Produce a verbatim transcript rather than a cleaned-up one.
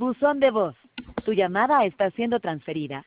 Buzón de voz. Tu llamada está siendo transferida.